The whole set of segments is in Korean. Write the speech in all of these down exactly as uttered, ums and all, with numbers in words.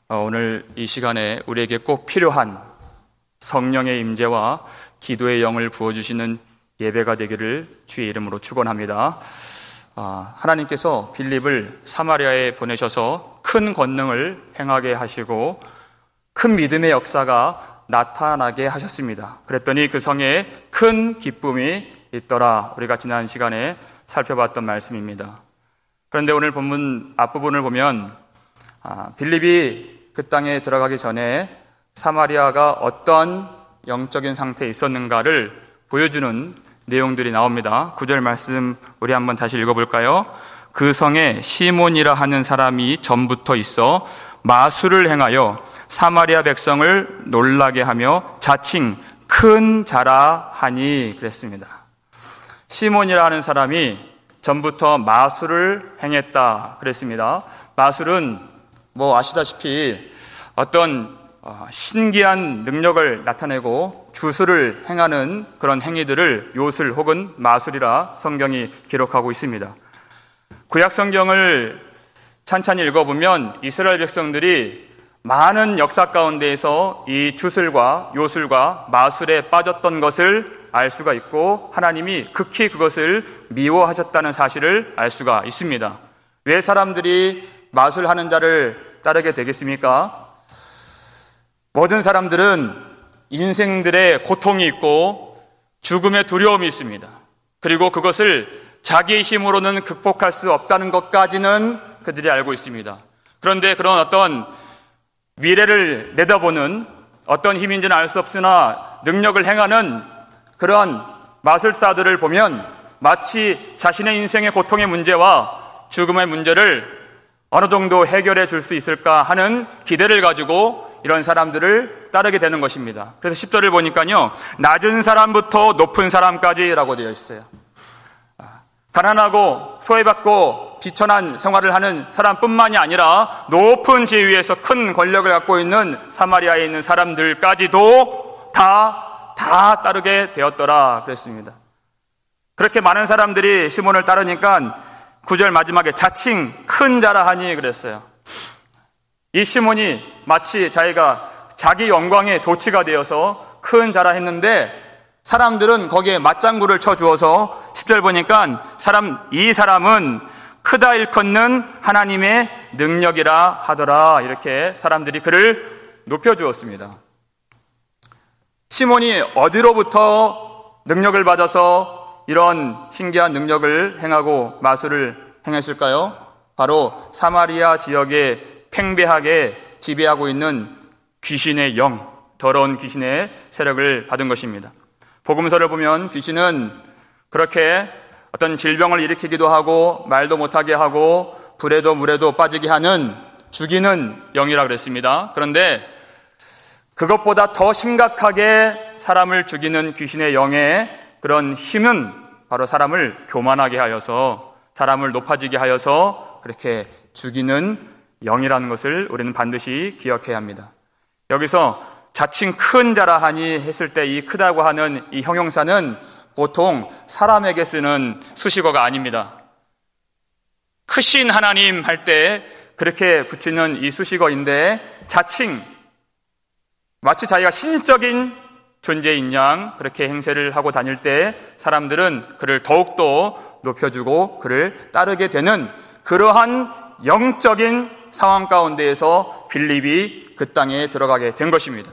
오늘 이 시간에 우리에게 꼭 필요한 성령의 임재와 기도의 영을 부어주시는 예배가 되기를 주의 이름으로 축원합니다. 하나님께서 빌립을 사마리아에 보내셔서 큰 권능을 행하게 하시고 큰 믿음의 역사가 나타나게 하셨습니다. 그랬더니 그 성에 큰 기쁨이 있더라. 우리가 지난 시간에 살펴봤던 말씀입니다. 그런데 오늘 본문 앞부분을 보면 빌립이 그 땅에 들어가기 전에 사마리아가 어떤 영적인 상태에 있었는가를 보여주는 내용들이 나옵니다. 구 절 말씀 우리 한번 다시 읽어볼까요? 그 성에 시몬이라 하는 사람이 전부터 있어 마술을 행하여 사마리아 백성을 놀라게 하며 자칭 큰 자라 하니 그랬습니다. 시몬이라 하는 사람이 전부터 마술을 행했다 그랬습니다. 마술은 뭐 아시다시피 어떤 신기한 능력을 나타내고 주술을 행하는 그런 행위들을 요술 혹은 마술이라 성경이 기록하고 있습니다. 구약 성경을 찬찬히 읽어보면 이스라엘 백성들이 많은 역사 가운데에서 이 주술과 요술과 마술에 빠졌던 것을 알 수가 있고 하나님이 극히 그것을 미워하셨다는 사실을 알 수가 있습니다. 왜 사람들이 마술하는 자를 따르게 되겠습니까? 모든 사람들은 인생들의 고통이 있고 죽음의 두려움이 있습니다. 그리고 그것을 자기의 힘으로는 극복할 수 없다는 것까지는 그들이 알고 있습니다. 그런데 그런 어떤 미래를 내다보는 어떤 힘인지는 알 수 없으나 능력을 행하는 그런 마술사들을 보면 마치 자신의 인생의 고통의 문제와 죽음의 문제를 어느 정도 해결해 줄 수 있을까 하는 기대를 가지고 이런 사람들을 따르게 되는 것입니다. 그래서 십 절을 보니까요, 낮은 사람부터 높은 사람까지라고 되어 있어요. 가난하고 소외받고 비천한 생활을 하는 사람뿐만이 아니라 높은 지위에서 큰 권력을 갖고 있는 사마리아에 있는 사람들까지도 다, 다 따르게 되었더라 그랬습니다. 그렇게 많은 사람들이 시몬을 따르니까 구 절 마지막에 자칭 큰 자라 하니 그랬어요. 이 시몬이 마치 자기가 자기 영광의 도치가 되어서 큰 자라 했는데 사람들은 거기에 맞장구를 쳐주어서 십 절 보니까 사람, 이 사람은 크다 일컫는 하나님의 능력이라 하더라. 이렇게 사람들이 그를 높여주었습니다. 시몬이 어디로부터 능력을 받아서 이런 신기한 능력을 행하고 마술을 행했을까요? 바로 사마리아 지역에 팽배하게 지배하고 있는 귀신의 영, 더러운 귀신의 세력을 받은 것입니다. 복음서를 보면 귀신은 그렇게 어떤 질병을 일으키기도 하고 말도 못하게 하고 불에도 물에도 빠지게 하는 죽이는 영이라 그랬습니다. 그런데 그것보다 더 심각하게 사람을 죽이는 귀신의 영의 그런 힘은 바로 사람을 교만하게 하여서 사람을 높아지게 하여서 그렇게 죽이는 영이라는 것을 우리는 반드시 기억해야 합니다. 여기서 자칭 큰 자라 하니 했을 때 이 크다고 하는 이 형용사는 보통 사람에게 쓰는 수식어가 아닙니다. 크신 하나님 할 때 그렇게 붙이는 이 수식어인데 자칭 마치 자기가 신적인 존재인 양 그렇게 행세를 하고 다닐 때 사람들은 그를 더욱더 높여주고 그를 따르게 되는 그러한 영적인 상황 가운데에서 빌립이 그 땅에 들어가게 된 것입니다.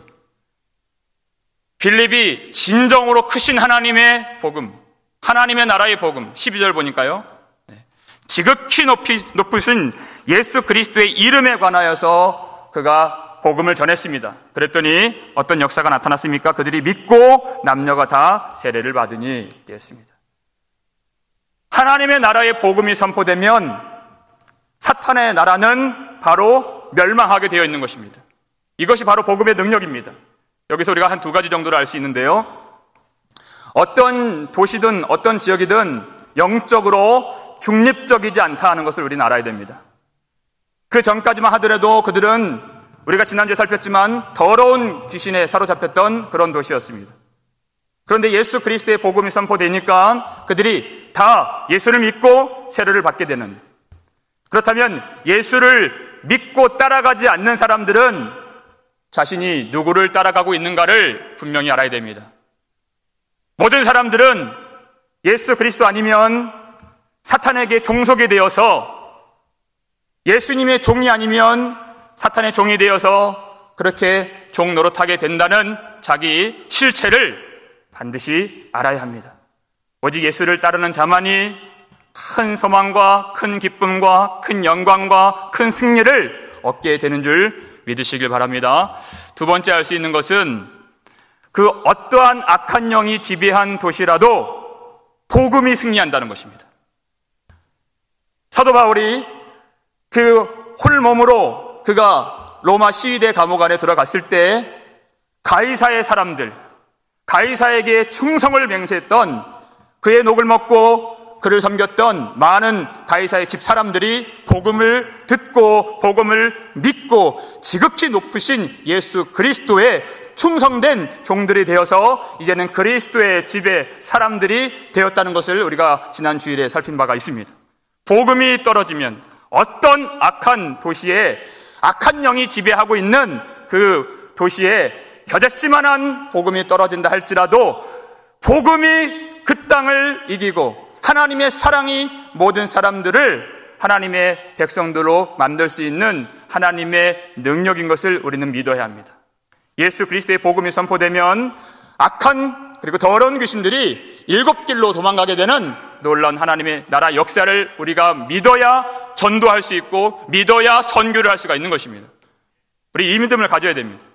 빌립이 진정으로 크신 하나님의 복음, 하나님의 나라의 복음, 십이 절 보니까요, 지극히 높이, 높으신 예수 그리스도의 이름에 관하여서 그가 복음을 전했습니다. 그랬더니 어떤 역사가 나타났습니까? 그들이 믿고 남녀가 다 세례를 받으니 되었습니다. 하나님의 나라의 복음이 선포되면 사탄의 나라는 바로 멸망하게 되어 있는 것입니다. 이것이 바로 복음의 능력입니다. 여기서 우리가 한 두 가지 정도를 알 수 있는데요. 어떤 도시든 어떤 지역이든 영적으로 중립적이지 않다 하는 것을 우리는 알아야 됩니다. 그 전까지만 하더라도 그들은 우리가 지난주에 살폈지만 더러운 귀신에 사로잡혔던 그런 도시였습니다. 그런데 예수 그리스도의 복음이 선포되니까 그들이 다 예수를 믿고 세례를 받게 되는, 그렇다면 예수를 믿고 따라가지 않는 사람들은 자신이 누구를 따라가고 있는가를 분명히 알아야 됩니다. 모든 사람들은 예수 그리스도 아니면 사탄에게 종속이 되어서, 예수님의 종이 아니면 사탄의 종이 되어서 그렇게 종 노릇하게 된다는 자기 실체를 반드시 알아야 합니다. 오직 예수를 따르는 자만이 큰 소망과 큰 기쁨과 큰 영광과 큰 승리를 얻게 되는 줄 믿으시길 바랍니다. 두 번째 알 수 있는 것은 그 어떠한 악한 영이 지배한 도시라도 복음이 승리한다는 것입니다. 사도 바울이 그 홀몸으로 그가 로마 시위대 감옥 안에 들어갔을 때 가이사의 사람들, 가이사에게 충성을 맹세했던, 그의 녹을 먹고 그를 섬겼던 많은 가이사의 집 사람들이 복음을 듣고 복음을 믿고 지극히 높으신 예수 그리스도의 충성된 종들이 되어서 이제는 그리스도의 집의 사람들이 되었다는 것을 우리가 지난 주일에 살핀 바가 있습니다. 복음이 떨어지면 어떤 악한 도시에 악한 영이 지배하고 있는 그 도시에 겨자씨만한 복음이 떨어진다 할지라도 복음이 그 땅을 이기고 하나님의 사랑이 모든 사람들을 하나님의 백성들로 만들 수 있는 하나님의 능력인 것을 우리는 믿어야 합니다. 예수 그리스도의 복음이 선포되면 악한 그리고 더러운 귀신들이 일곱 길로 도망가게 되는 놀라운 하나님의 나라 역사를 우리가 믿어야 전도할 수 있고 믿어야 선교를 할 수가 있는 것입니다. 우리 이 믿음을 가져야 됩니다.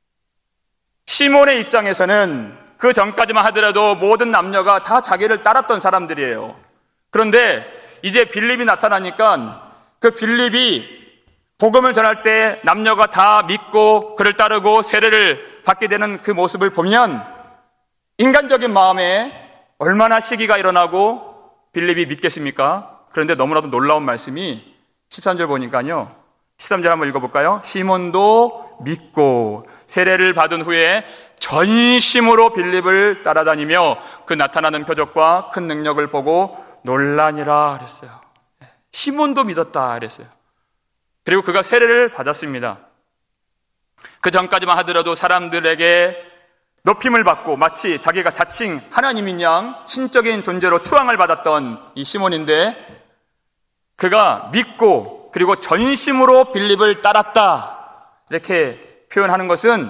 시몬의 입장에서는 그 전까지만 하더라도 모든 남녀가 다 자기를 따랐던 사람들이에요. 그런데 이제 빌립이 나타나니까 그 빌립이 복음을 전할 때 남녀가 다 믿고 그를 따르고 세례를 받게 되는 그 모습을 보면 인간적인 마음에 얼마나 시기가 일어나고 빌립이 믿겠습니까? 그런데 너무나도 놀라운 말씀이 십삼 절 보니까요, 십삼 절 한번 읽어볼까요? 시몬도 믿고 세례를 받은 후에 전심으로 빌립을 따라다니며 그 나타나는 표적과 큰 능력을 보고 놀라니라 그랬어요. 시몬도 믿었다 그랬어요. 그리고 그가 세례를 받았습니다. 그 전까지만 하더라도 사람들에게 높임을 받고 마치 자기가 자칭 하나님인 양 신적인 존재로 추앙을 받았던 이 시몬인데, 그가 믿고 그리고 전심으로 빌립을 따랐다 이렇게 표현하는 것은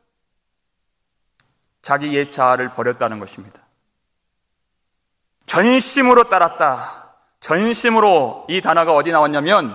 자기 옛 자아를 버렸다는 것입니다. 전심으로 따랐다. 전심으로, 이 단어가 어디 나왔냐면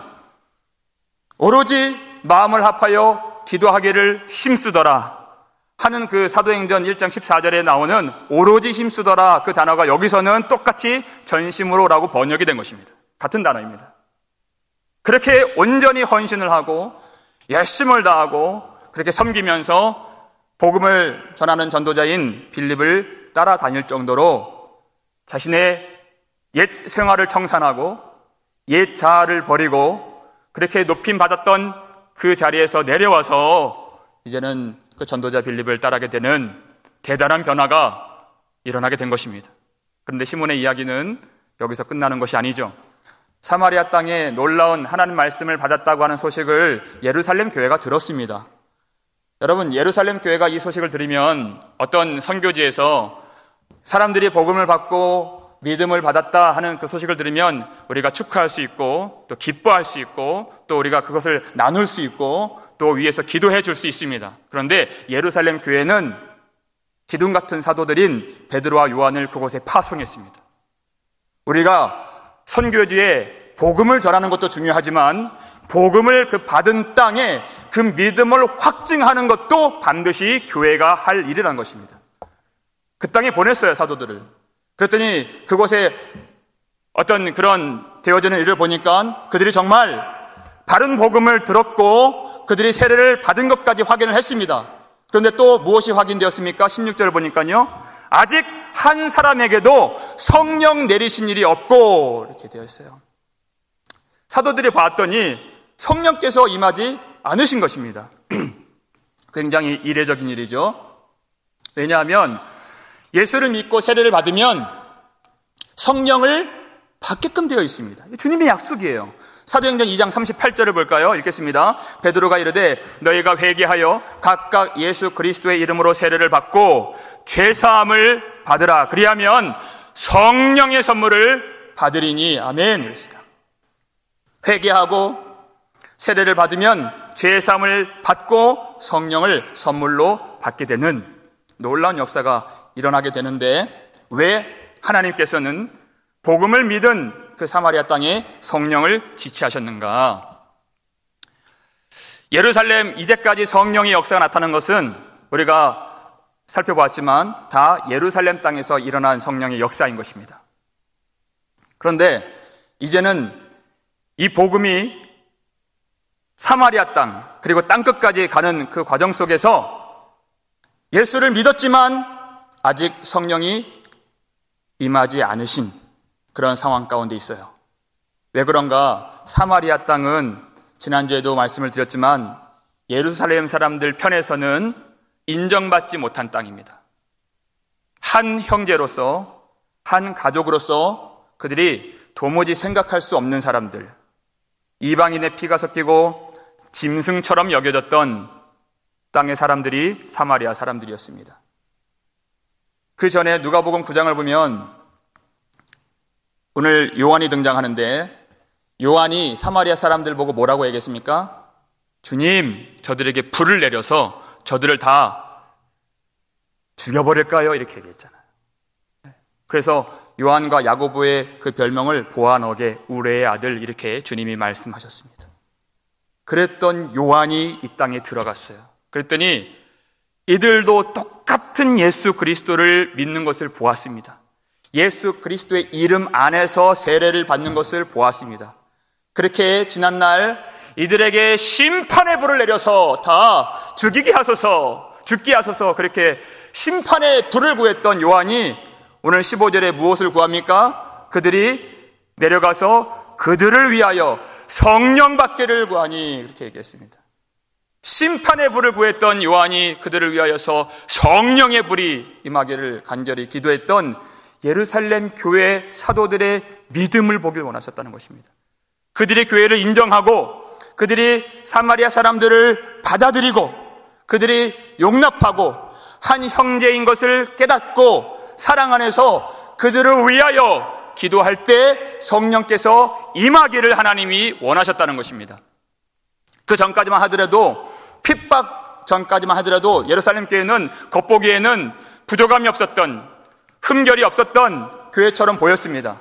오로지 마음을 합하여 기도하기를 힘쓰더라 하는 그 사도행전 일 장 십사 절에 나오는 오로지 힘쓰더라, 그 단어가 여기서는 똑같이 전심으로라고 번역이 된 것입니다. 같은 단어입니다. 그렇게 온전히 헌신을 하고 열심을 다하고 그렇게 섬기면서 복음을 전하는 전도자인 빌립을 따라다닐 정도로 자신의 옛 생활을 청산하고 옛 자아를 버리고 그렇게 높임 받았던 그 자리에서 내려와서 이제는 그 전도자 빌립을 따르게 되는 대단한 변화가 일어나게 된 것입니다. 그런데 시몬의 이야기는 여기서 끝나는 것이 아니죠. 사마리아 땅에 놀라운 하나님 말씀을 받았다고 하는 소식을 예루살렘 교회가 들었습니다. 여러분, 예루살렘 교회가 이 소식을 들으면 어떤 선교지에서 사람들이 복음을 받고 믿음을 받았다 하는 그 소식을 들으면 우리가 축하할 수 있고 또 기뻐할 수 있고 또 우리가 그것을 나눌 수 있고 또 위에서 기도해 줄 수 있습니다. 그런데 예루살렘 교회는 기둥 같은 사도들인 베드로와 요한을 그곳에 파송했습니다. 우리가 선교지에 복음을 전하는 것도 중요하지만 복음을 그 받은 땅에 그 믿음을 확증하는 것도 반드시 교회가 할 일이라는 것입니다. 그 땅에 보냈어요, 사도들을. 그랬더니 그곳에 어떤 그런 되어지는 일을 보니까 그들이 정말 바른 복음을 들었고 그들이 세례를 받은 것까지 확인을 했습니다. 그런데 또 무엇이 확인되었습니까? 십육 절 보니까요, 아직 한 사람에게도 성령 내리신 일이 없고 이렇게 되어 있어요. 사도들이 봤더니 성령께서 임하지 않으신 것입니다. 굉장히 이례적인 일이죠. 왜냐하면 예수를 믿고 세례를 받으면 성령을 받게끔 되어 있습니다. 주님의 약속이에요. 사도행전 이 장 삼십팔 절을 볼까요? 읽겠습니다. 베드로가 이르되 너희가 회개하여 각각 예수 그리스도의 이름으로 세례를 받고 죄사함을 받으라. 그리하면 성령의 선물을 받으리니. 아멘. 회개하고 세례를 받으면 죄사함을 받고 성령을 선물로 받게 되는 놀라운 역사가 일어나게 되는데, 왜 하나님께서는 복음을 믿은 그 사마리아 땅에 성령을 지치하셨는가? 예루살렘 이제까지 성령의 역사가 나타난 것은 우리가 살펴보았지만 다 예루살렘 땅에서 일어난 성령의 역사인 것입니다. 그런데 이제는 이 복음이 사마리아 땅 그리고 땅끝까지 가는 그 과정 속에서 예수를 믿었지만 아직 성령이 임하지 않으신 그런 상황 가운데 있어요. 왜 그런가? 사마리아 땅은 지난주에도 말씀을 드렸지만 예루살렘 사람들 편에서는 인정받지 못한 땅입니다. 한 형제로서, 한 가족으로서 그들이 도무지 생각할 수 없는 사람들, 이방인의 피가 섞이고 짐승처럼 여겨졌던 땅의 사람들이 사마리아 사람들이었습니다. 그 전에 누가복음 구 장을 보면 오늘 요한이 등장하는데, 요한이 사마리아 사람들 보고 뭐라고 얘기했습니까? 주님, 저들에게 불을 내려서 저들을 다 죽여버릴까요? 이렇게 얘기했잖아요. 그래서 요한과 야고보의 그 별명을 보아너게, 우레의 아들, 이렇게 주님이 말씀하셨습니다. 그랬던 요한이 이 땅에 들어갔어요. 그랬더니 이들도 똑같은 예수 그리스도를 믿는 것을 보았습니다. 예수 그리스도의 이름 안에서 세례를 받는 것을 보았습니다. 그렇게 지난날 이들에게 심판의 불을 내려서 다 죽이게 하소서, 죽게 하소서, 그렇게 심판의 불을 구했던 요한이 오늘 십오 절에 무엇을 구합니까? 그들이 내려가서 그들을 위하여 성령 받기를 구하니, 그렇게 얘기했습니다. 심판의 불을 구했던 요한이 그들을 위하여서 성령의 불이 임하기를 간절히 기도했던 예루살렘 교회 사도들의 믿음을 보길 원하셨다는 것입니다. 그들이 교회를 인정하고 그들이 사마리아 사람들을 받아들이고 그들이 용납하고 한 형제인 것을 깨닫고 사랑 안에서 그들을 위하여 기도할 때 성령께서 임하기를 하나님이 원하셨다는 것입니다. 그 전까지만 하더라도, 핍박 전까지만 하더라도 예루살렘 교회는 겉보기에는 부족함이 없었던, 흠결이 없었던 교회처럼 보였습니다.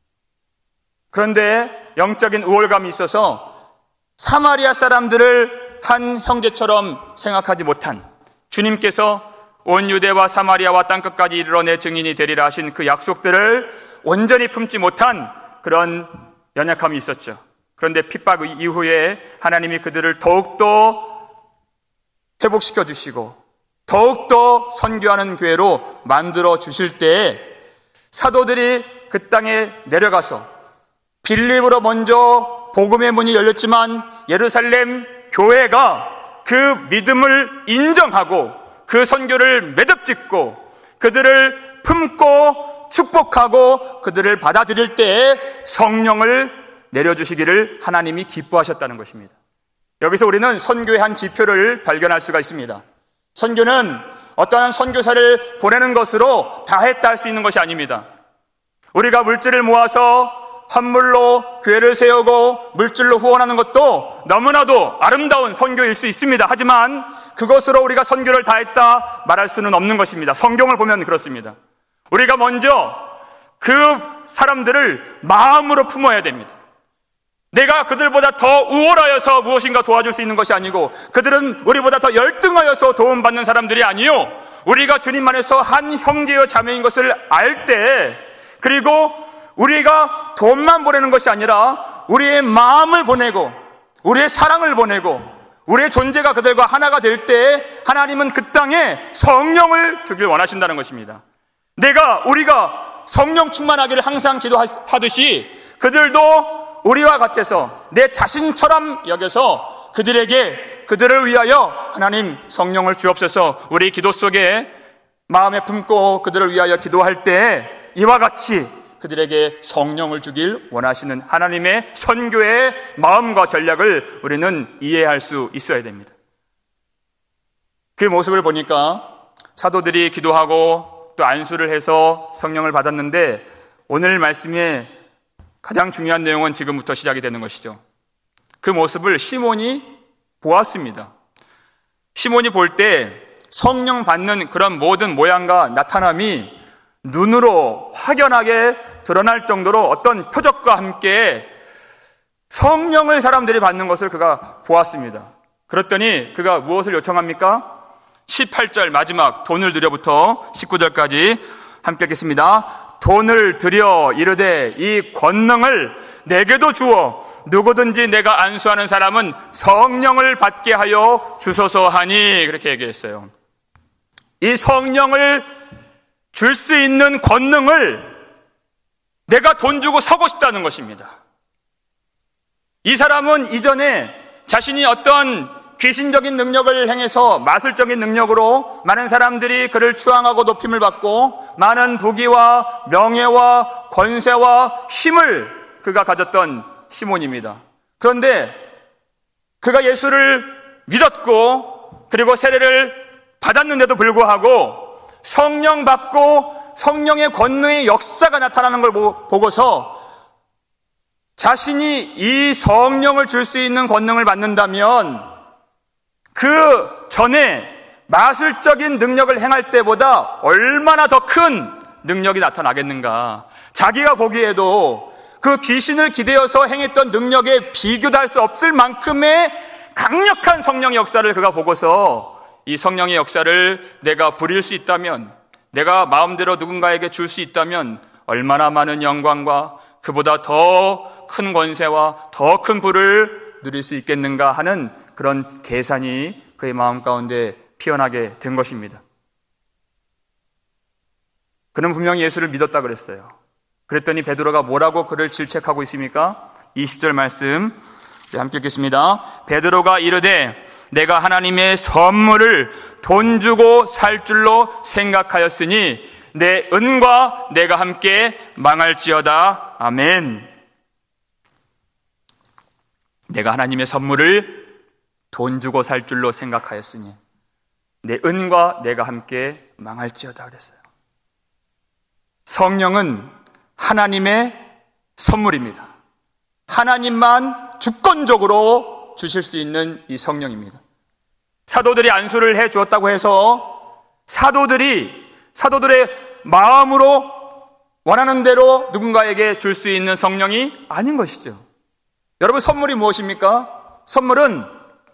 그런데 영적인 우월감이 있어서 사마리아 사람들을 한 형제처럼 생각하지 못한 주님께서 온 유대와 사마리아와 땅끝까지 이르러 내 증인이 되리라 하신 그 약속들을 온전히 품지 못한 그런 연약함이 있었죠. 그런데 핍박 이후에 하나님이 그들을 더욱더 회복시켜 주시고 더욱더 선교하는 교회로 만들어 주실 때에 사도들이 그 땅에 내려가서 빌립으로 먼저 복음의 문이 열렸지만 예루살렘 교회가 그 믿음을 인정하고 그 선교를 매듭짓고 그들을 품고 축복하고 그들을 받아들일 때에 성령을 내려주시기를 하나님이 기뻐하셨다는 것입니다. 여기서 우리는 선교의 한 지표를 발견할 수가 있습니다. 선교는 어떠한 선교사를 보내는 것으로 다 했다 할 수 있는 것이 아닙니다. 우리가 물질을 모아서 헌물로 교회를 세우고 물질로 후원하는 것도 너무나도 아름다운 선교일 수 있습니다. 하지만 그것으로 우리가 선교를 다 했다 말할 수는 없는 것입니다. 성경을 보면 그렇습니다. 우리가 먼저 그 사람들을 마음으로 품어야 됩니다. 내가 그들보다 더 우월하여서 무엇인가 도와줄 수 있는 것이 아니고, 그들은 우리보다 더 열등하여서 도움받는 사람들이 아니요, 우리가 주님 안에서 한 형제여 자매인 것을 알 때, 그리고 우리가 돈만 보내는 것이 아니라 우리의 마음을 보내고 우리의 사랑을 보내고 우리의 존재가 그들과 하나가 될 때 하나님은 그 땅에 성령을 주길 원하신다는 것입니다. 내가 우리가 성령 충만하기를 항상 기도하듯이 그들도 우리와 같아서 내 자신처럼 여겨서 그들에게, 그들을 위하여 하나님 성령을 주옵소서, 우리 기도 속에 마음에 품고 그들을 위하여 기도할 때 이와 같이 그들에게 성령을 주길 원하시는 하나님의 선교의 마음과 전략을 우리는 이해할 수 있어야 됩니다. 그 모습을 보니까 사도들이 기도하고 또 안수를 해서 성령을 받았는데, 오늘 말씀에 가장 중요한 내용은 지금부터 시작이 되는 것이죠. 그 모습을 시몬이 보았습니다. 시몬이 볼 때 성령 받는 그런 모든 모양과 나타남이 눈으로 확연하게 드러날 정도로 어떤 표적과 함께 성령을 사람들이 받는 것을 그가 보았습니다. 그랬더니 그가 무엇을 요청합니까? 십팔 절 마지막 돈을 들여부터 십구 절까지 함께 읽겠습니다. 돈을 들여 이르되 이 권능을 내게도 주어 누구든지 내가 안수하는 사람은 성령을 받게 하여 주소서 하니, 그렇게 얘기했어요. 이 성령을 줄 수 있는 권능을 내가 돈 주고 사고 싶다는 것입니다. 이 사람은 이전에 자신이 어떤 귀신적인 능력을 행해서 마술적인 능력으로 많은 사람들이 그를 추앙하고 높임을 받고 많은 부귀와 명예와 권세와 힘을 그가 가졌던 시몬입니다. 그런데 그가 예수를 믿었고 그리고 세례를 받았는데도 불구하고 성령 받고 성령의 권능의 역사가 나타나는 걸 보고서 자신이 이 성령을 줄 수 있는 권능을 받는다면 그 전에 마술적인 능력을 행할 때보다 얼마나 더 큰 능력이 나타나겠는가. 자기가 보기에도 그 귀신을 기대어서 행했던 능력에 비교도 할 수 없을 만큼의 강력한 성령의 역사를 그가 보고서 이 성령의 역사를 내가 부릴 수 있다면, 내가 마음대로 누군가에게 줄 수 있다면 얼마나 많은 영광과 그보다 더 큰 권세와 더 큰 부를 누릴 수 있겠는가 하는 그런 계산이 그의 마음 가운데 피어나게 된 것입니다. 그는 분명히 예수를 믿었다 그랬어요. 그랬더니 베드로가 뭐라고 그를 질책하고 있습니까? 이십 절 말씀 함께 읽겠습니다. 베드로가 이르되 내가 하나님의 선물을 돈 주고 살 줄로 생각하였으니 내 은과 내가 함께 망할지어다. 아멘. 내가 하나님의 선물을 돈 주고 살 줄로 생각하였으니 내 은과 내가 함께 망할지어다 그랬어요. 성령은 하나님의 선물입니다. 하나님만 주권적으로 주실 수 있는 이 성령입니다. 사도들이 안수를 해 주었다고 해서 사도들이 사도들의 마음으로 원하는 대로 누군가에게 줄 수 있는 성령이 아닌 것이죠. 여러분, 선물이 무엇입니까? 선물은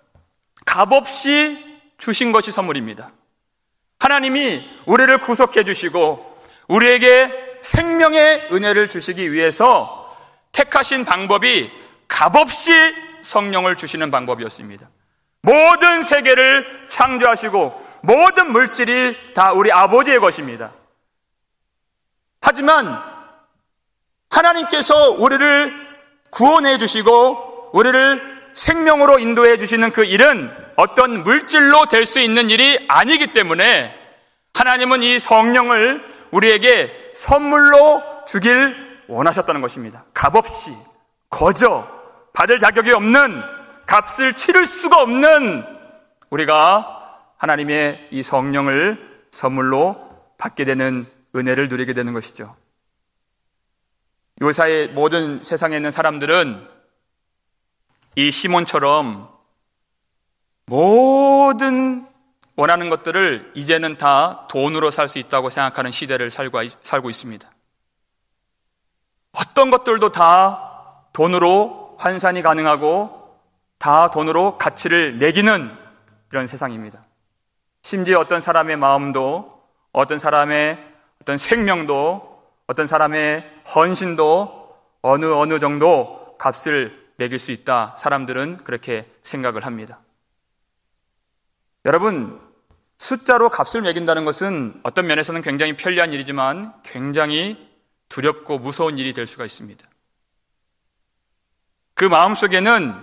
값없이 주신 것이 선물입니다. 하나님이 우리를 구속해 주시고 우리에게 생명의 은혜를 주시기 위해서 택하신 방법이 값없이 성령을 주시는 방법이었습니다. 모든 세계를 창조하시고 모든 물질이 다 우리 아버지의 것입니다. 하지만 하나님께서 우리를 구원해 주시고 우리를 생명으로 인도해 주시는 그 일은 어떤 물질로 될 수 있는 일이 아니기 때문에 하나님은 이 성령을 우리에게 선물로 주길 원하셨다는 것입니다. 값없이, 거저 받을 자격이 없는, 값을 치를 수가 없는 우리가 하나님의 이 성령을 선물로 받게 되는 은혜를 누리게 되는 것이죠. 요사의 모든 세상에 있는 사람들은 이 시몬처럼 모든 원하는 것들을 이제는 다 돈으로 살 수 있다고 생각하는 시대를 살고, 살고 있습니다. 어떤 것들도 다 돈으로 환산이 가능하고 다 돈으로 가치를 매기는 이런 세상입니다. 심지어 어떤 사람의 마음도, 어떤 사람의 어떤 생명도, 어떤 사람의 헌신도 어느 어느 정도 값을 매길 수 있다. 사람들은 그렇게 생각을 합니다. 여러분, 숫자로 값을 매긴다는 것은 어떤 면에서는 굉장히 편리한 일이지만 굉장히 두렵고 무서운 일이 될 수가 있습니다. 그 마음속에는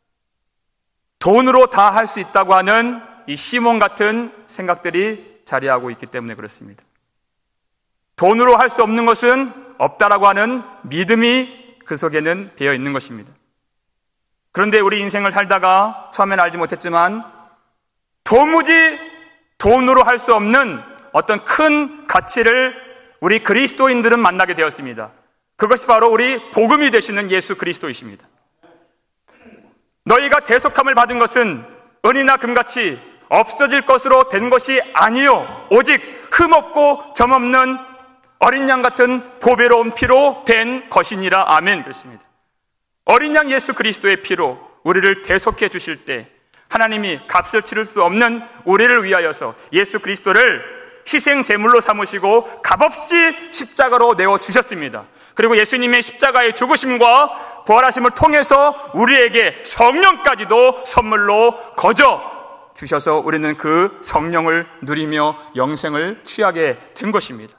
돈으로 다 할 수 있다고 하는 이 시몬 같은 생각들이 자리하고 있기 때문에 그렇습니다. 돈으로 할 수 없는 것은 없다라고 하는 믿음이 그 속에는 배어 있는 것입니다. 그런데 우리 인생을 살다가 처음엔 알지 못했지만 도무지 돈으로 할 수 없는 어떤 큰 가치를 우리 그리스도인들은 만나게 되었습니다. 그것이 바로 우리 복음이 되시는 예수 그리스도이십니다. 너희가 대속함을 받은 것은 은이나 금같이 없어질 것으로 된 것이 아니요 오직 흠없고 점없는 어린 양 같은 보배로운 피로 된 것이니라. 아멘. 그렇습니다. 어린 양 예수 그리스도의 피로 우리를 대속해 주실 때 하나님이 값을 치를 수 없는 우리를 위하여서 예수 그리스도를 희생 제물로 삼으시고 값없이 십자가로 내어 주셨습니다. 그리고 예수님의 십자가의 죽으심과 부활하심을 통해서 우리에게 성령까지도 선물로 거저 주셔서 우리는 그 성령을 누리며 영생을 취하게 된 것입니다.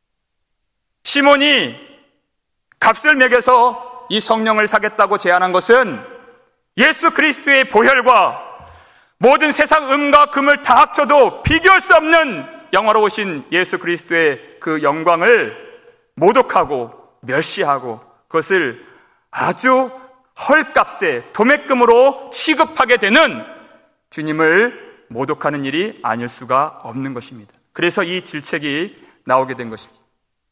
시몬이 값을 매겨서 이 성령을 사겠다고 제안한 것은 예수 그리스도의 보혈과 모든 세상 음과 금을 다 합쳐도 비교할 수 없는 영화로우신 예수 그리스도의 그 영광을 모독하고 멸시하고 그것을 아주 헐값에 도매금으로 취급하게 되는 주님을 모독하는 일이 아닐 수가 없는 것입니다. 그래서 이 질책이 나오게 된 것입니다.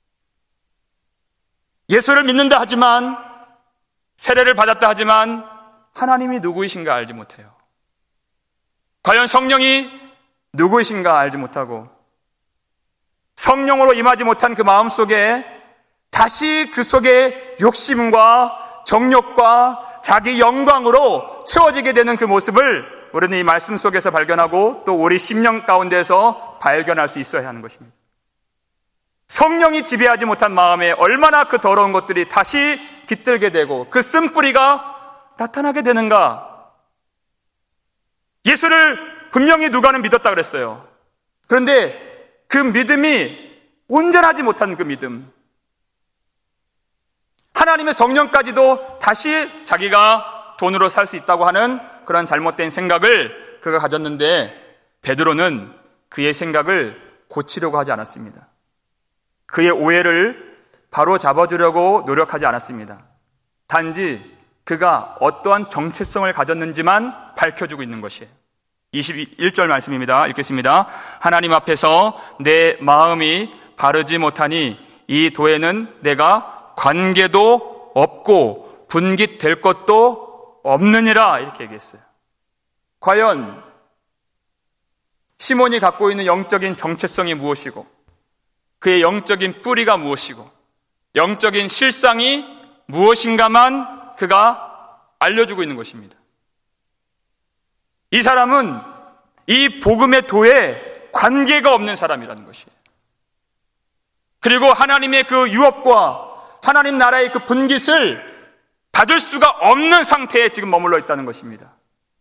예수를 믿는다 하지만, 세례를 받았다 하지만 하나님이 누구이신가 알지 못해요. 과연 성령이 누구이신가 알지 못하고 성령으로 임하지 못한 그 마음속에 다시 그 속에 욕심과 정욕과 자기 영광으로 채워지게 되는 그 모습을 우리는 이 말씀 속에서 발견하고 또 우리 심령 가운데서 발견할 수 있어야 하는 것입니다. 성령이 지배하지 못한 마음에 얼마나 그 더러운 것들이 다시 깃들게 되고 그 쓴뿌리가 나타나게 되는가. 예수를 분명히 누가는 믿었다 그랬어요. 그런데 그 믿음이 온전하지 못한 그 믿음, 하나님의 성령까지도 다시 자기가 돈으로 살 수 있다고 하는 그런 잘못된 생각을 그가 가졌는데 베드로는 그의 생각을 고치려고 하지 않았습니다. 그의 오해를 바로 잡아주려고 노력하지 않았습니다. 단지 그가 어떠한 정체성을 가졌는지만 밝혀주고 있는 것이에요. 이십일 절 말씀입니다. 읽겠습니다. 하나님 앞에서 내 마음이 바르지 못하니 이 도에는 내가 관계도 없고 분깃될 것도 없느니라. 이렇게 얘기했어요. 과연 시몬이 갖고 있는 영적인 정체성이 무엇이고 그의 영적인 뿌리가 무엇이고 영적인 실상이 무엇인가만 그가 알려주고 있는 것입니다. 이 사람은 이 복음의 도에 관계가 없는 사람이라는 것이에요. 그리고 하나님의 그 유업과 하나님 나라의 그 분깃을 받을 수가 없는 상태에 지금 머물러 있다는 것입니다.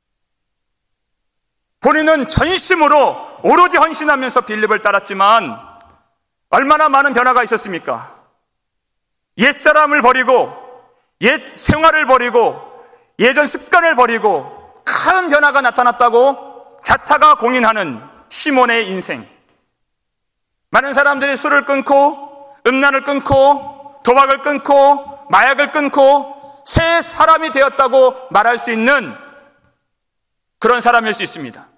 본인은 전심으로 오로지 헌신하면서 빌립을 따랐지만 얼마나 많은 변화가 있었습니까? 옛사람을 버리고 옛 생활을 버리고 예전 습관을 버리고 큰 변화가 나타났다고 자타가 공인하는 시몬의 인생. 많은 사람들이 술을 끊고 음란을 끊고 도박을 끊고 마약을 끊고 새 사람이 되었다고 말할 수 있는 그런 사람일 수 있습니다.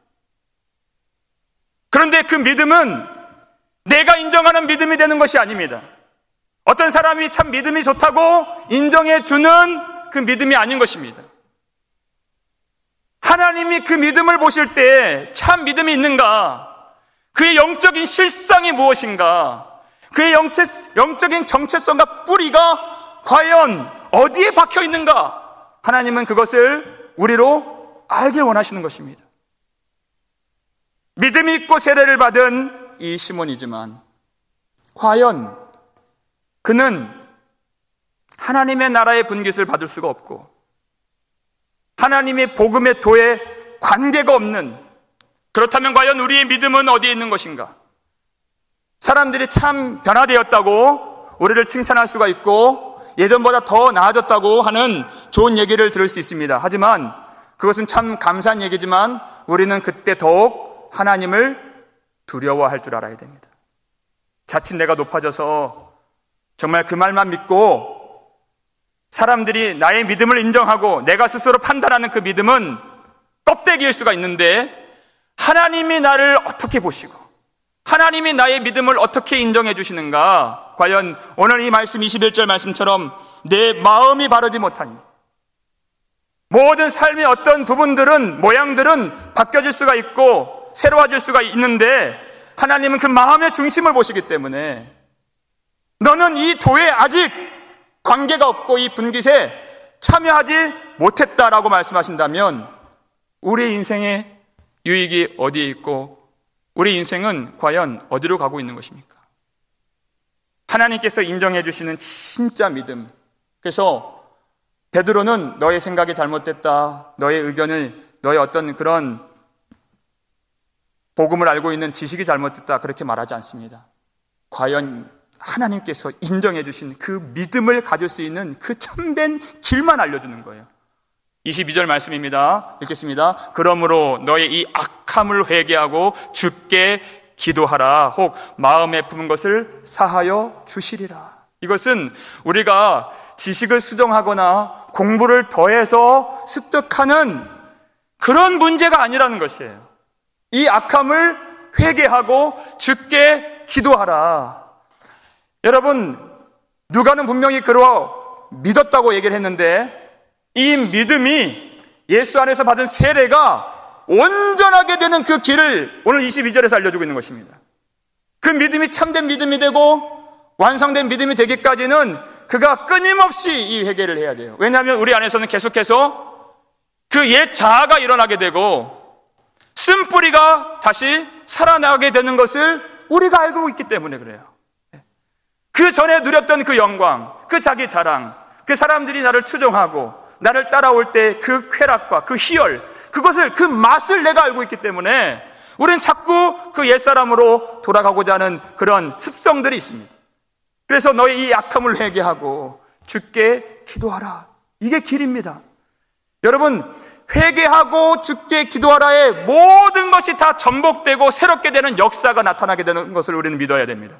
그런데 그 믿음은 내가 인정하는 믿음이 되는 것이 아닙니다. 어떤 사람이 참 믿음이 좋다고 인정해 주는 그 믿음이 아닌 것입니다. 하나님이 그 믿음을 보실 때 참 믿음이 있는가? 그의 영적인 실상이 무엇인가? 그의 영체, 영적인 정체성과 뿌리가 과연 어디에 박혀 있는가? 하나님은 그것을 우리로 알길 원하시는 것입니다. 믿음이 있고 세례를 받은 이 시몬이지만 과연 그는 하나님의 나라의 분깃을 받을 수가 없고 하나님의 복음의 도에 관계가 없는, 그렇다면 과연 우리의 믿음은 어디에 있는 것인가? 사람들이 참 변화되었다고 우리를 칭찬할 수가 있고 예전보다 더 나아졌다고 하는 좋은 얘기를 들을 수 있습니다. 하지만 그것은 참 감사한 얘기지만 우리는 그때 더욱 하나님을 두려워할 줄 알아야 됩니다. 자칫 내가 높아져서 정말 그 말만 믿고 사람들이 나의 믿음을 인정하고 내가 스스로 판단하는 그 믿음은 껍데기일 수가 있는데, 하나님이 나를 어떻게 보시고 하나님이 나의 믿음을 어떻게 인정해 주시는가? 과연 오늘 이 말씀 이십일 절 말씀처럼 내 마음이 바르지 못하니, 모든 삶의 어떤 부분들은, 모양들은 바뀌어질 수가 있고 새로워질 수가 있는데, 하나님은 그 마음의 중심을 보시기 때문에 너는 이 도에 아직 관계가 없고 이 분깃에 참여하지 못했다라고 말씀하신다면 우리 인생의 유익이 어디에 있고 우리 인생은 과연 어디로 가고 있는 것입니까? 하나님께서 인정해 주시는 진짜 믿음. 그래서 베드로는 너의 생각이 잘못됐다, 너의 의견을, 너의 어떤 그런 복음을 알고 있는 지식이 잘못됐다, 그렇게 말하지 않습니다. 과연 하나님께서 인정해 주신 그 믿음을 가질 수 있는 그 참된 길만 알려주는 거예요. 이십이 절 말씀입니다. 읽겠습니다. 그러므로 너의 이 악함을 회개하고 주께 기도하라. 혹 마음에 품은 것을 사하여 주시리라. 이것은 우리가 지식을 수정하거나 공부를 더해서 습득하는 그런 문제가 아니라는 것이에요. 이 악함을 회개하고 주께 기도하라. 여러분, 누가는 분명히 그러 믿었다고 얘기를 했는데, 이 믿음이 예수 안에서 받은 세례가 온전하게 되는 그 길을 오늘 이십이 절에서 알려주고 있는 것입니다. 그 믿음이 참된 믿음이 되고 완성된 믿음이 되기까지는 그가 끊임없이 이 회개를 해야 돼요. 왜냐하면 우리 안에서는 계속해서 그 옛 자아가 일어나게 되고 쓴뿌리가 다시 살아나게 되는 것을 우리가 알고 있기 때문에 그래요. 그 전에 누렸던 그 영광, 그 자기 자랑, 그 사람들이 나를 추종하고 나를 따라올 때 그 쾌락과 그 희열, 그것을, 그 맛을 내가 알고 있기 때문에 우리는 자꾸 그 옛사람으로 돌아가고자 하는 그런 습성들이 있습니다. 그래서 너의 이 악함을 회개하고 주께 기도하라. 이게 길입니다. 여러분, 회개하고 주께 기도하라의 모든 것이 다 전복되고 새롭게 되는 역사가 나타나게 되는 것을 우리는 믿어야 됩니다.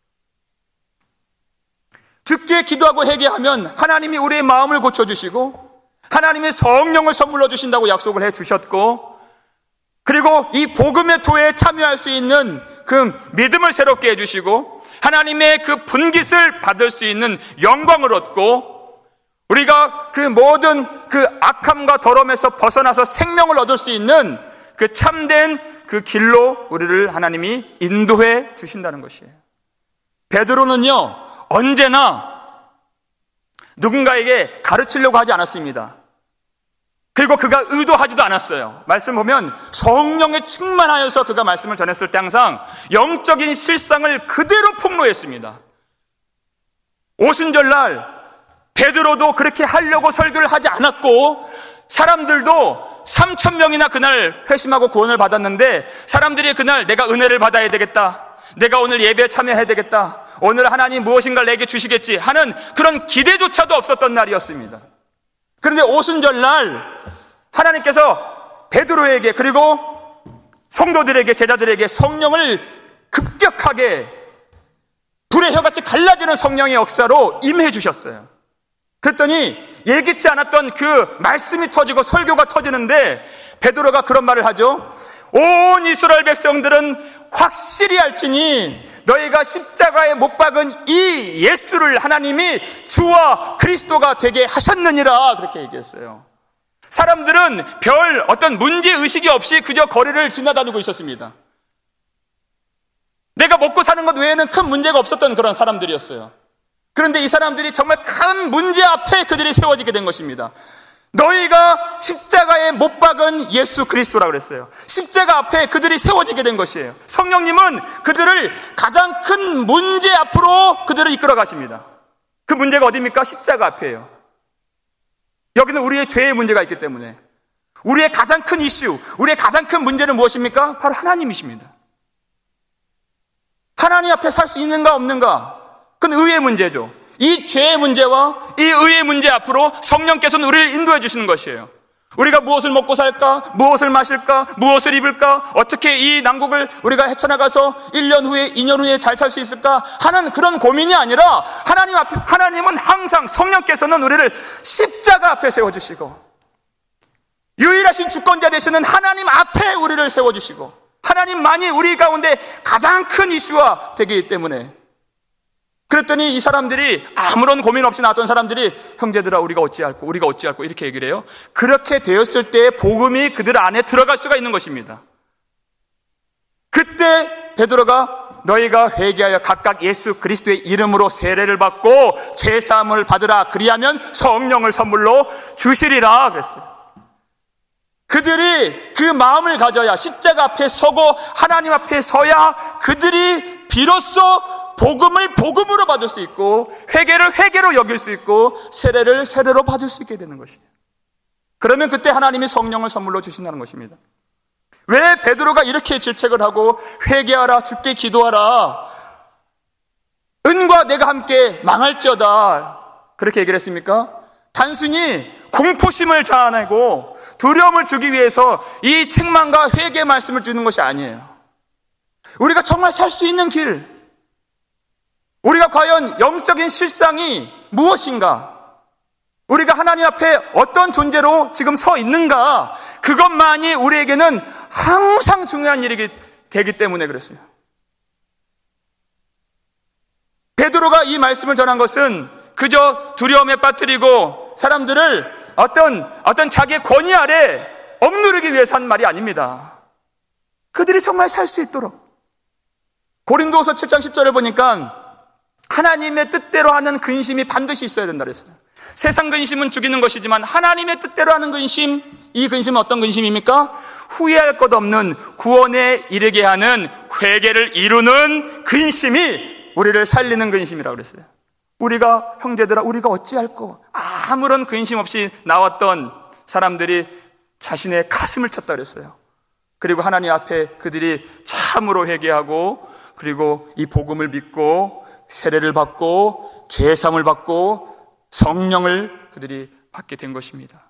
주께 기도하고 회개하면 하나님이 우리의 마음을 고쳐주시고 하나님의 성령을 선물로 주신다고 약속을 해주셨고, 그리고 이 복음의 토에 참여할 수 있는 그 믿음을 새롭게 해주시고 하나님의 그 분깃을 받을 수 있는 영광을 얻고 우리가 그 모든 그 악함과 더러움에서 벗어나서 생명을 얻을 수 있는 그 참된 그 길로 우리를 하나님이 인도해 주신다는 것이에요. 베드로는요, 언제나 누군가에게 가르치려고 하지 않았습니다. 그리고 그가 의도하지도 않았어요. 말씀 보면 성령에 충만하여서 그가 말씀을 전했을 때 항상 영적인 실상을 그대로 폭로했습니다. 오순절날 베드로도 그렇게 하려고 설교를 하지 않았고, 사람들도 삼천 명이나 그날 회심하고 구원을 받았는데 사람들이 그날 내가 은혜를 받아야 되겠다, 내가 오늘 예배에 참여해야 되겠다, 오늘 하나님 무엇인가 내게 주시겠지 하는 그런 기대조차도 없었던 날이었습니다. 그런데 오순절날 하나님께서 베드로에게 그리고 성도들에게, 제자들에게 성령을 급격하게 불의 혀같이 갈라지는 성령의 역사로 임해 주셨어요. 그랬더니 예기치 않았던 그 말씀이 터지고 설교가 터지는데 베드로가 그런 말을 하죠. 온 이스라엘 백성들은 확실히 알지니 너희가 십자가에 못 박은 이 예수를 하나님이 주와 그리스도가 되게 하셨느니라, 그렇게 얘기했어요. 사람들은 별 어떤 문제의식이 없이 그저 거리를 지나다니고 있었습니다. 내가 먹고 사는 것 외에는 큰 문제가 없었던 그런 사람들이었어요. 그런데 이 사람들이 정말 큰 문제 앞에 그들이 세워지게 된 것입니다. 너희가 십자가에 못 박은 예수 그리스도라고 그랬어요. 십자가 앞에 그들이 세워지게 된 것이에요. 성령님은 그들을 가장 큰 문제 앞으로 그들을 이끌어 가십니다. 그 문제가 어디입니까? 십자가 앞이에요. 여기는 우리의 죄의 문제가 있기 때문에 우리의 가장 큰 이슈, 우리의 가장 큰 문제는 무엇입니까? 바로 하나님이십니다. 하나님 앞에 살 수 있는가 없는가, 그건 의의 문제죠. 이 죄의 문제와 이 의의 문제 앞으로 성령께서는 우리를 인도해 주시는 것이에요. 우리가 무엇을 먹고 살까? 무엇을 마실까? 무엇을 입을까? 어떻게 이 난국을 우리가 헤쳐나가서 일 년 후에, 이 년 후에 잘 살 수 있을까? 하는 그런 고민이 아니라 하나님 앞에, 하나님은 항상 성령께서는 우리를 십자가 앞에 세워주시고 유일하신 주권자 되시는 하나님 앞에 우리를 세워주시고 하나님만이 우리 가운데 가장 큰 이슈가 되기 때문에 그랬더니 이 사람들이 아무런 고민 없이 나왔던 사람들이 형제들아 우리가 어찌할꼬 우리가 어찌할꼬 이렇게 얘기를 해요. 그렇게 되었을 때 복음이 그들 안에 들어갈 수가 있는 것입니다. 그때 베드로가 너희가 회개하여 각각 예수 그리스도의 이름으로 세례를 받고 죄사함을 받으라 그리하면 성령을 선물로 주시리라 그랬어요. 그들이 그 마음을 가져야 십자가 앞에 서고 하나님 앞에 서야 그들이 비로소 복음을 복음으로 받을 수 있고 회개를 회개로 여길 수 있고 세례를 세례로 받을 수 있게 되는 것이에요. 그러면 그때 하나님이 성령을 선물로 주신다는 것입니다. 왜 베드로가 이렇게 질책을 하고 회개하라 주께 기도하라 은과 내가 함께 망할지어다 그렇게 얘기를 했습니까? 단순히 공포심을 자아내고 두려움을 주기 위해서 이 책망과 회개 말씀을 주는 것이 아니에요. 우리가 정말 살 수 있는 길, 우리가 과연 영적인 실상이 무엇인가? 우리가 하나님 앞에 어떤 존재로 지금 서 있는가? 그것만이 우리에게는 항상 중요한 일이 되기 때문에 그랬어요. 베드로가 이 말씀을 전한 것은 그저 두려움에 빠뜨리고 사람들을 어떤, 어떤 자기의 권위 아래 억누르기 위해서 한 말이 아닙니다. 그들이 정말 살 수 있도록. 고린도후서 칠 장 십 절을 보니까 하나님의 뜻대로 하는 근심이 반드시 있어야 된다 그랬어요. 세상 근심은 죽이는 것이지만 하나님의 뜻대로 하는 근심, 이 근심은 어떤 근심입니까? 후회할 것 없는 구원에 이르게 하는 회개를 이루는 근심이 우리를 살리는 근심이라고 그랬어요. 우리가 형제들아 우리가 어찌할꼬 아무런 근심 없이 나왔던 사람들이 자신의 가슴을 쳤다 그랬어요. 그리고 하나님 앞에 그들이 참으로 회개하고 그리고 이 복음을 믿고 세례를 받고 죄사함을 받고 성령을 그들이 받게 된 것입니다.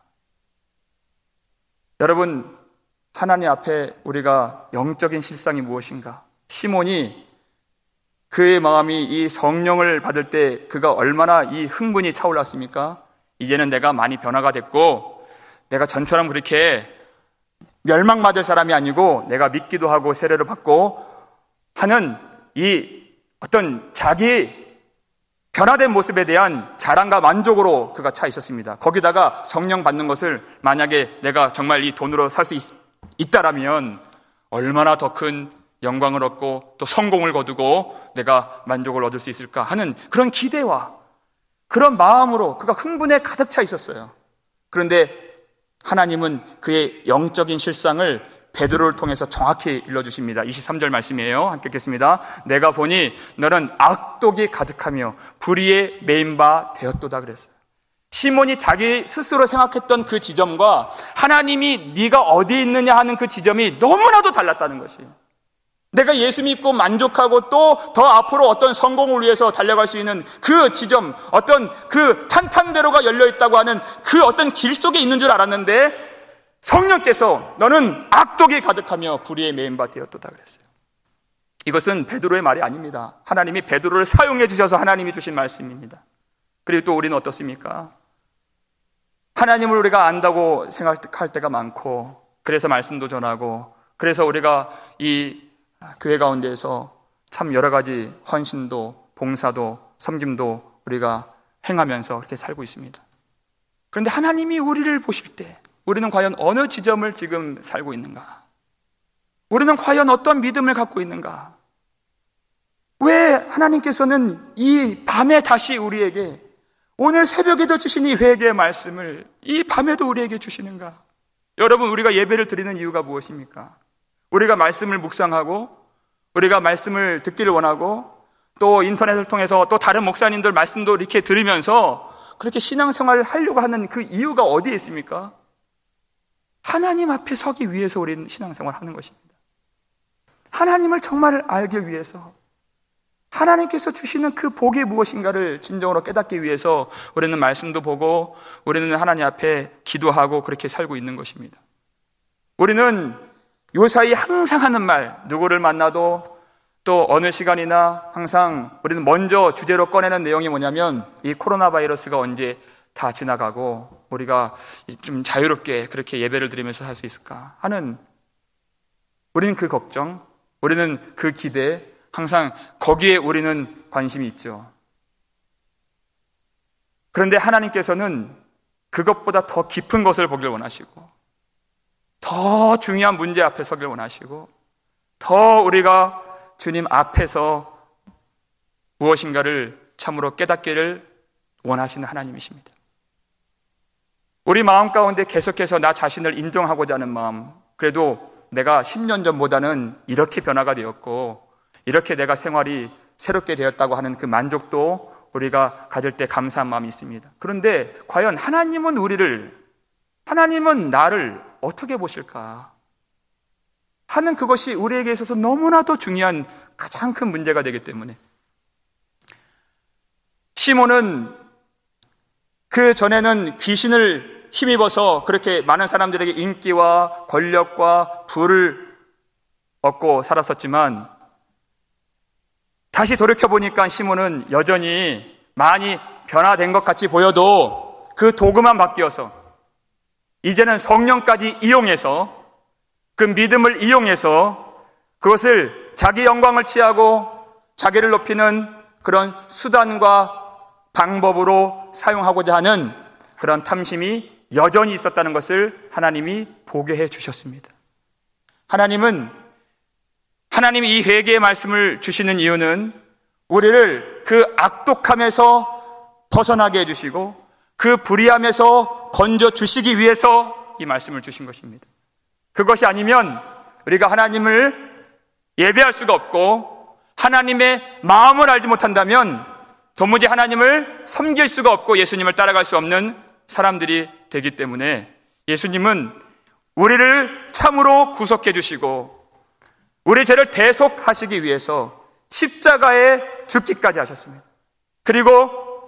여러분, 하나님 앞에 우리가 영적인 실상이 무엇인가? 시몬이 그의 마음이 이 성령을 받을 때 그가 얼마나 이 흥분이 차올랐습니까? 이제는 내가 많이 변화가 됐고 내가 전처럼 그렇게 멸망받을 사람이 아니고 내가 믿기도 하고 세례를 받고 하는 이 어떤 자기 변화된 모습에 대한 자랑과 만족으로 그가 차 있었습니다. 거기다가 성령 받는 것을 만약에 내가 정말 이 돈으로 살 수 있다라면 얼마나 더 큰 영광을 얻고 또 성공을 거두고 내가 만족을 얻을 수 있을까 하는 그런 기대와 그런 마음으로 그가 흥분에 가득 차 있었어요. 그런데 하나님은 그의 영적인 실상을 베드로를 통해서 정확히 일러주십니다. 이십삼 절 말씀이에요. 함께 읽겠습니다. 내가 보니 너는 악독이 가득하며 불의에 매인 바 되었도다 그랬어요. 시몬이 자기 스스로 생각했던 그 지점과 하나님이 네가 어디 있느냐 하는 그 지점이 너무나도 달랐다는 것이에요. 내가 예수 믿고 만족하고 또 더 앞으로 어떤 성공을 위해서 달려갈 수 있는 그 지점, 어떤 그 탄탄대로가 열려있다고 하는 그 어떤 길 속에 있는 줄 알았는데 성령께서 너는 악독이 가득하며 불의에 매인 바 되었도다 그랬어요. 이것은 베드로의 말이 아닙니다. 하나님이 베드로를 사용해 주셔서 하나님이 주신 말씀입니다. 그리고 또 우리는 어떻습니까? 하나님을 우리가 안다고 생각할 때가 많고 그래서 말씀도 전하고 그래서 우리가 이 교회 가운데에서 참 여러 가지 헌신도 봉사도 섬김도 우리가 행하면서 그렇게 살고 있습니다. 그런데 하나님이 우리를 보실 때 우리는 과연 어느 지점을 지금 살고 있는가? 우리는 과연 어떤 믿음을 갖고 있는가? 왜 하나님께서는 이 밤에 다시 우리에게 오늘 새벽에도 주신 이 회개의 말씀을 이 밤에도 우리에게 주시는가? 여러분, 우리가 예배를 드리는 이유가 무엇입니까? 우리가 말씀을 묵상하고 우리가 말씀을 듣기를 원하고 또 인터넷을 통해서 또 다른 목사님들 말씀도 이렇게 들으면서 그렇게 신앙생활을 하려고 하는 그 이유가 어디에 있습니까? 하나님 앞에 서기 위해서 우리는 신앙생활을 하는 것입니다. 하나님을 정말 알기 위해서 하나님께서 주시는 그 복이 무엇인가를 진정으로 깨닫기 위해서 우리는 말씀도 보고 우리는 하나님 앞에 기도하고 그렇게 살고 있는 것입니다. 우리는 요사이 항상 하는 말, 누구를 만나도 또 어느 시간이나 항상 우리는 먼저 주제로 꺼내는 내용이 뭐냐면 이 코로나 바이러스가 언제 다 지나가고 우리가 좀 자유롭게 그렇게 예배를 드리면서 살 수 있을까 하는, 우리는 그 걱정, 우리는 그 기대, 항상 거기에 우리는 관심이 있죠. 그런데 하나님께서는 그것보다 더 깊은 것을 보길 원하시고 더 중요한 문제 앞에 서길 원하시고 더 우리가 주님 앞에서 무엇인가를 참으로 깨닫기를 원하시는 하나님이십니다. 우리 마음 가운데 계속해서 나 자신을 인정하고자 하는 마음, 그래도 내가 십 년 전보다는 이렇게 변화가 되었고 이렇게 내가 생활이 새롭게 되었다고 하는 그 만족도 우리가 가질 때 감사한 마음이 있습니다. 그런데 과연 하나님은 우리를, 하나님은 나를 어떻게 보실까 하는 그것이 우리에게 있어서 너무나도 중요한 가장 큰 문제가 되기 때문에 시몬은 그 전에는 귀신을 힘입어서 그렇게 많은 사람들에게 인기와 권력과 부를 얻고 살았었지만 다시 돌이켜보니까 시몬은 여전히 많이 변화된 것 같이 보여도 그 도구만 바뀌어서 이제는 성령까지 이용해서 그 믿음을 이용해서 그것을 자기 영광을 취하고 자기를 높이는 그런 수단과 방법으로 사용하고자 하는 그런 탐심이 여전히 있었다는 것을 하나님이 보게 해 주셨습니다. 하나님은 하나님이 이 회개의 말씀을 주시는 이유는 우리를 그 악독함에서 벗어나게 해주시고 그 불의함에서 건져주시기 위해서 이 말씀을 주신 것입니다. 그것이 아니면 우리가 하나님을 예배할 수가 없고 하나님의 마음을 알지 못한다면 도무지 하나님을 섬길 수가 없고 예수님을 따라갈 수 없는 사람들이 되기 때문에 예수님은 우리를 참으로 구속해 주시고 우리 죄를 대속하시기 위해서 십자가에 죽기까지 하셨습니다. 그리고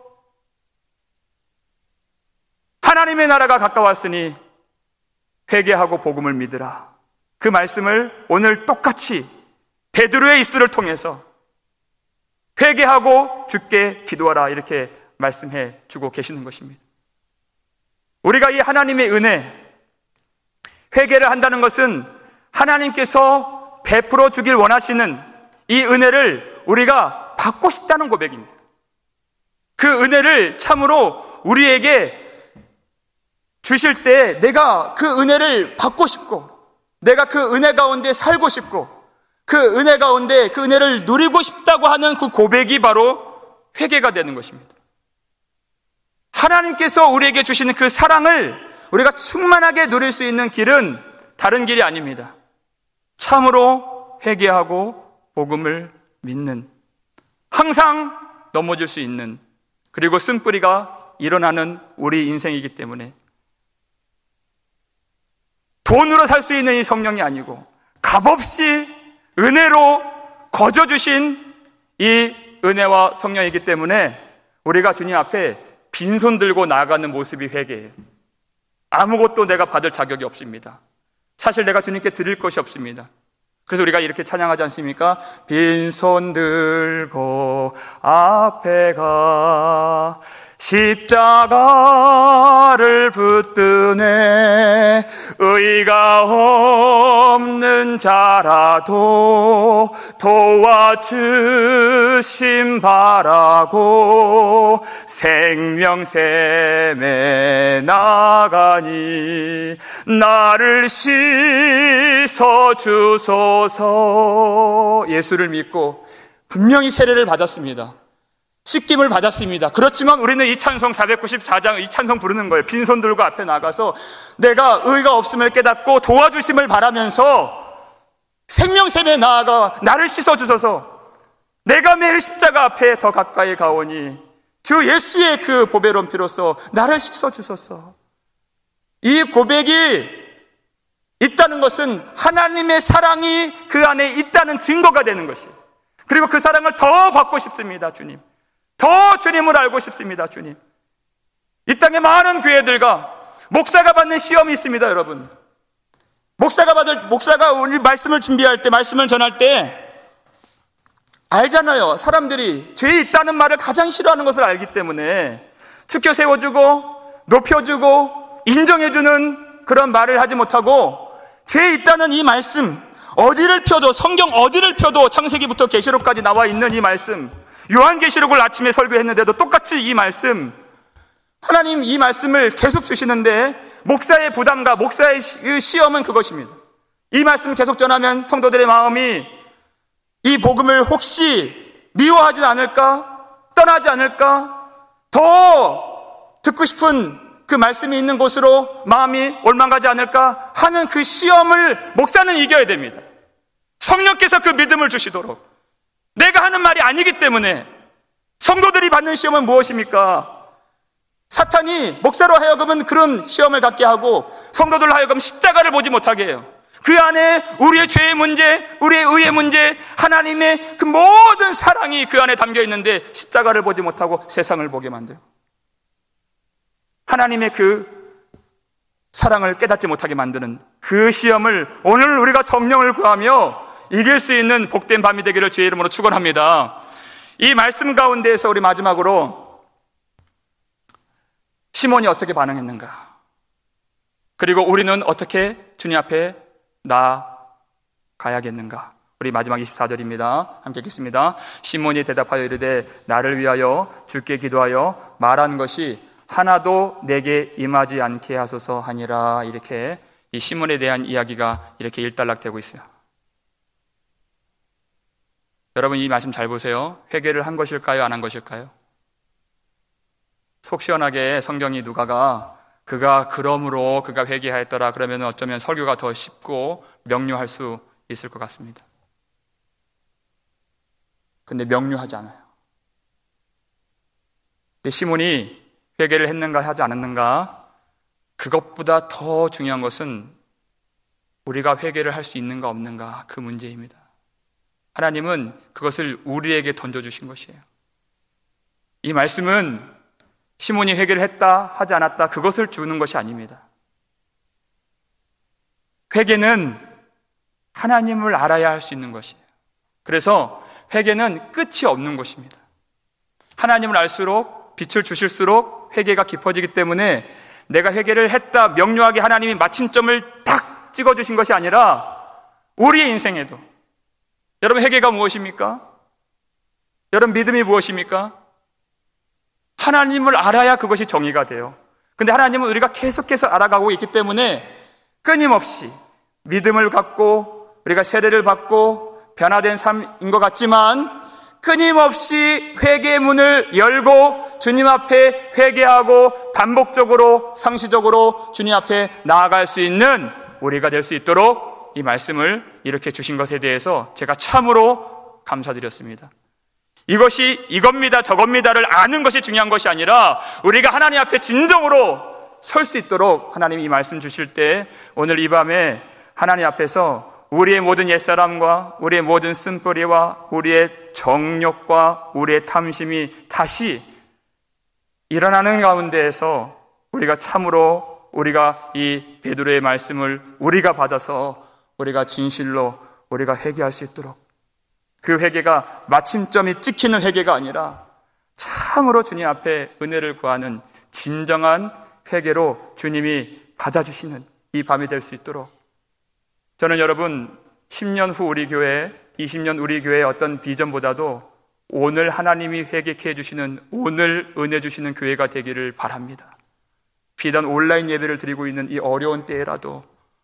하나님의 나라가 가까웠으니 회개하고 복음을 믿으라. 그 말씀을 오늘 똑같이 베드로의 입술을 통해서 회개하고 주께 기도하라 이렇게 말씀해 주고 계시는 것입니다. 우리가 이 하나님의 은혜, 회개를 한다는 것은 하나님께서 베풀어 주길 원하시는 이 은혜를 우리가 받고 싶다는 고백입니다. 그 은혜를 참으로 우리에게 주실 때 내가 그 은혜를 받고 싶고 내가 그 은혜 가운데 살고 싶고 그 은혜 가운데 그 은혜를 누리고 싶다고 하는 그 고백이 바로 회개가 되는 것입니다. 하나님께서 우리에게 주시는 그 사랑을 우리가 충만하게 누릴 수 있는 길은 다른 길이 아닙니다. 참으로 회개하고 복음을 믿는, 항상 넘어질 수 있는, 그리고 쓴뿌리가 일어나는 우리 인생이기 때문에 돈으로 살 수 있는 이 성령이 아니고 값없이 은혜로 거저주신 이 은혜와 성령이기 때문에 우리가 주님 앞에 빈손 들고 나아가는 모습이 회개예요. 아무것도 내가 받을 자격이 없습니다. 사실 내가 주님께 드릴 것이 없습니다. 그래서 우리가 이렇게 찬양하지 않습니까? 빈손 들고 앞에 가 십자가를 붙드네 의가 없는 자라도 도와주심 바라고 생명샘에 나가니 나를 씻어주소서. 예수를 믿고 분명히 세례를 받았습니다. 씻김을 받았습니다. 그렇지만 우리는 이 찬송 사백구십사 장 이 찬송 부르는 거예요. 빈손 들고 앞에 나가서 내가 의가 없음을 깨닫고 도와주심을 바라면서 생명샘에 나아가 나를 씻어주소서. 내가 매일 십자가 앞에 더 가까이 가오니 주 예수의 그 보배로운 피로써 나를 씻어주소서. 이 고백이 있다는 것은 하나님의 사랑이 그 안에 있다는 증거가 되는 것이에요. 그리고 그 사랑을 더 받고 싶습니다. 주님, 더 주님을 알고 싶습니다. 주님, 이 땅의 많은 교회들과 목사가 받는 시험이 있습니다. 여러분, 목사가 받을 목사가 우리 말씀을 준비할 때, 말씀을 전할 때 알잖아요. 사람들이 죄 있다는 말을 가장 싫어하는 것을 알기 때문에 축켜 세워주고 높여주고 인정해주는 그런 말을 하지 못하고, 죄 있다는 이 말씀, 어디를 펴도, 성경 어디를 펴도 창세기부터 계시록까지 나와 있는 이 말씀, 요한계시록을 아침에 설교했는데도 똑같이 이 말씀, 하나님 이 말씀을 계속 주시는데 목사의 부담과 목사의 시험은 그것입니다. 이 말씀을 계속 전하면 성도들의 마음이 이 복음을 혹시 미워하지 않을까? 떠나지 않을까? 더 듣고 싶은 그 말씀이 있는 곳으로 마음이 올망가지 않을까 하는 그 시험을 목사는 이겨야 됩니다. 성령께서 그 믿음을 주시도록. 내가 하는 말이 아니기 때문에. 성도들이 받는 시험은 무엇입니까? 사탄이 목사로 하여금은 그런 시험을 갖게 하고 성도들로 하여금 십자가를 보지 못하게 해요. 그 안에 우리의 죄의 문제, 우리의 의의 문제, 하나님의 그 모든 사랑이 그 안에 담겨 있는데 십자가를 보지 못하고 세상을 보게 만들고, 하나님의 그 사랑을 깨닫지 못하게 만드는 그 시험을 오늘 우리가 성령을 구하며 이길 수 있는 복된 밤이 되기를 주의 이름으로 축원합니다. 이 말씀 가운데에서 우리 마지막으로 시몬이 어떻게 반응했는가, 그리고 우리는 어떻게 주님 앞에 나아가야겠는가. 우리 마지막 이십사 절입니다. 함께 읽겠습니다. 시몬이 대답하여 이르되 나를 위하여 주께 기도하여 말한 것이 하나도 내게 임하지 않게 하소서 하니라. 이렇게 이 시몬에 대한 이야기가 이렇게 일단락되고 있어요. 여러분, 이 말씀 잘 보세요. 회개를 한 것일까요? 안 한 것일까요? 속 시원하게 성경이 누가가 그가 그러므로 그가 회개하였더라 그러면 어쩌면 설교가 더 쉽고 명료할 수 있을 것 같습니다. 근데 명료하지 않아요. 근데 시몬이 회개를 했는가 하지 않았는가, 그것보다 더 중요한 것은 우리가 회개를 할 수 있는가 없는가, 그 문제입니다. 하나님은 그것을 우리에게 던져주신 것이에요. 이 말씀은 시몬이 회개를 했다 하지 않았다 그것을 주는 것이 아닙니다. 회개는 하나님을 알아야 할 수 있는 것이에요. 그래서 회개는 끝이 없는 것입니다. 하나님을 알수록, 빛을 주실수록 회개가 깊어지기 때문에 내가 회개를 했다 명료하게 하나님이 마침점을 딱 찍어주신 것이 아니라 우리의 인생에도, 여러분 회개가 무엇입니까? 여러분 믿음이 무엇입니까? 하나님을 알아야 그것이 정의가 돼요. 근데 하나님은 우리가 계속해서 알아가고 있기 때문에 끊임없이 믿음을 갖고 우리가 세례를 받고 변화된 삶인 것 같지만 끊임없이 회개의 문을 열고 주님 앞에 회개하고 반복적으로 상시적으로 주님 앞에 나아갈 수 있는 우리가 될 수 있도록 이 말씀을 이렇게 주신 것에 대해서 제가 참으로 감사드렸습니다. 이것이 이겁니다 저겁니다를 아는 것이 중요한 것이 아니라 우리가 하나님 앞에 진정으로 설 수 있도록 하나님이 이 말씀 주실 때 오늘 이 밤에 하나님 앞에서 우리의 모든 옛사람과 우리의 모든 쓴뿌리와 우리의 정욕과 우리의 탐심이 다시 일어나는 가운데에서 우리가 참으로 우리가 이 베드로의 말씀을 우리가 받아서 우리가 진실로 우리가 회개할 수 있도록, 그 회개가 마침점이 찍히는 회개가 아니라 참으로 주님 앞에 은혜를 구하는 진정한 회개로 주님이 받아주시는 이 밤이 될 수 있도록, 저는 여러분 십 년 후 우리 교회, 이십 년 우리 교회의 어떤 비전보다도 오늘 하나님이 회개케 해주시는, 오늘 은혜 주시는 교회가 되기를 바랍니다. 비단 온라인 예배를 드리고 있는 이 어려운 때라도,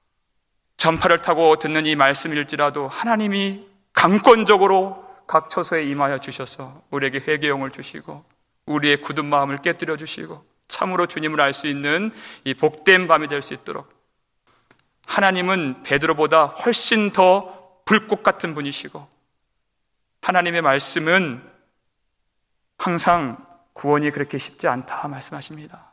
전파를 타고 듣는 이 말씀일지라도 하나님이 강권적으로 각 처소에 임하여 주셔서 우리에게 회개용을 주시고 우리의 굳은 마음을 깨뜨려 주시고 참으로 주님을 알 수 있는 이 복된 밤이 될 수 있도록, 하나님은 베드로보다 훨씬 더 불꽃 같은 분이시고 하나님의 말씀은 항상 구원이 그렇게 쉽지 않다 말씀하십니다.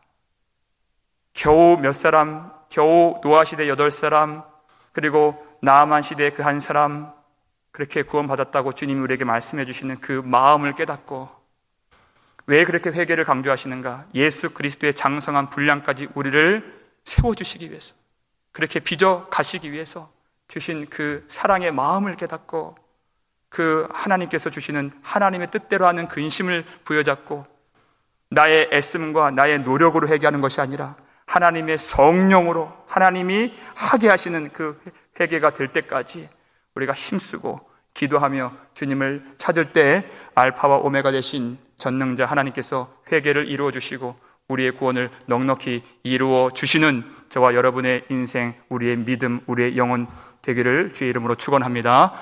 겨우 몇 사람, 겨우 노아 시대 여덟 사람, 그리고 나아만 시대 그 한 사람, 그렇게 구원받았다고 주님이 우리에게 말씀해 주시는 그 마음을 깨닫고, 왜 그렇게 회개를 강조하시는가? 예수 그리스도의 장성한 분량까지 우리를 세워주시기 위해서, 그렇게 빚어 가시기 위해서 주신 그 사랑의 마음을 깨닫고, 그 하나님께서 주시는 하나님의 뜻대로 하는 근심을 부여잡고, 나의 애씀과 나의 노력으로 회개하는 것이 아니라 하나님의 성령으로 하나님이 하게 하시는 그 회개가 될 때까지 우리가 힘쓰고 기도하며 주님을 찾을 때 알파와 오메가 되신 전능자 하나님께서 회개를 이루어 주시고 우리의 구원을 넉넉히 이루어 주시는 저와 여러분의 인생, 우리의 믿음, 우리의 영혼 되기를 주의 이름으로 축원합니다.